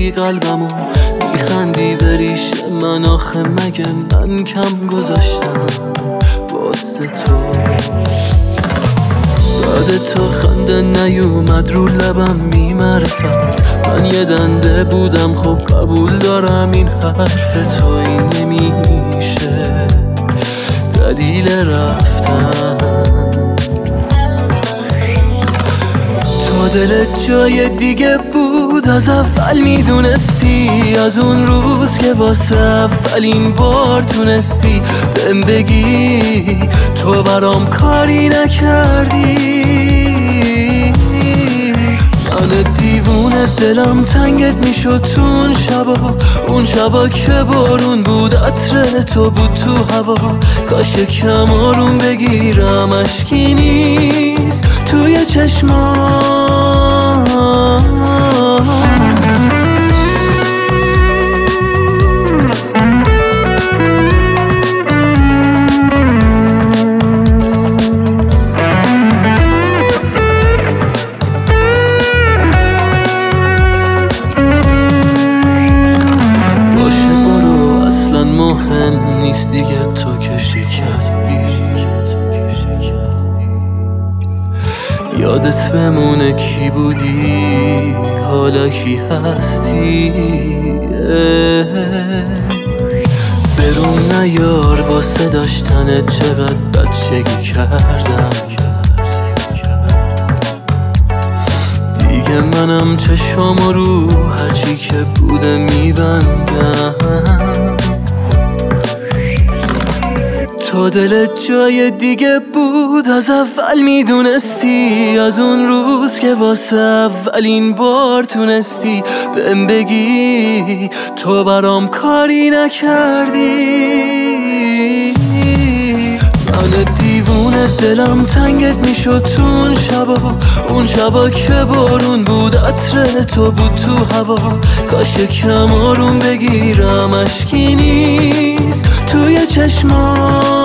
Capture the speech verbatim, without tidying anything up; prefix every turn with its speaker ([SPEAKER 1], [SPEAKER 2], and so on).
[SPEAKER 1] میدی قلبمو، میخندی بریش من، آخه مگه من کم گذاشتم واسه تو؟ بعد تو خنده نیومد رو لبم بی معرفت، من یه دنده بودم خب قبول دارم این حرف تو، این نمیشه دلیل رفتن. تو دلت جای دیگه بود از اول میدونستی، از اون روز که واسه اولین بار تونستی بهم بگی تو برام کاری نکردی. من دیوونه دلم تنگت میشد تو اون شبا، اون شبا که بارون بود عطر تو بود تو هوا، کاش کم آروم بگیرم اشکی نیست توی چشمام. مهم نیست دیگه تو که شکستی، یادت بمونه کی بودی حالا کی هستی. برون نیار واسه داشتنت چقدر بچگی کردم، دیگه منم چشامو رو هرچی که بوده میبندم. تو دلت جای دیگه بود از اول میدونستی، از اون روز که واسه اولین بار تونستی بهم بگی تو برام کاری نکردی. من دیوونه دلم تنگت میشد تو اون شبا، اون شبا که بارون بود عطر تو بود تو هوا، کاش کم آروم بگیرم اشکی نیست توی چشمام.